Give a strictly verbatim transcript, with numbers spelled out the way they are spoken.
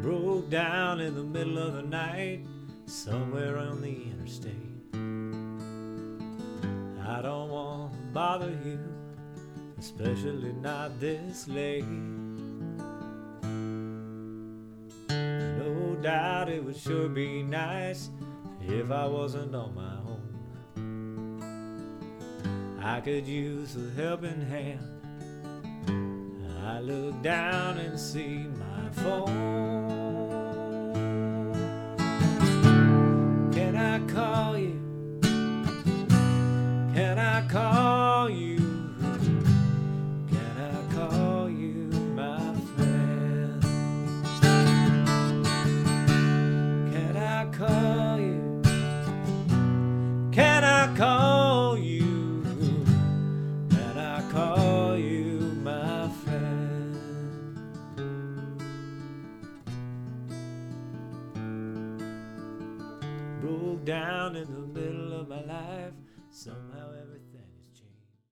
Broke down in the middle of the night, somewhere on the interstate. I don't want to bother you, especially not this late. No doubt it would sure be nice if I wasn't on my own. I could use a helping hand. I look down and see my phone. Can I call you? Can I call you? Can I call you my friend? Can I call you? Can I call you? Can I call you my friend? Broke down in the middle of my life, somehow everything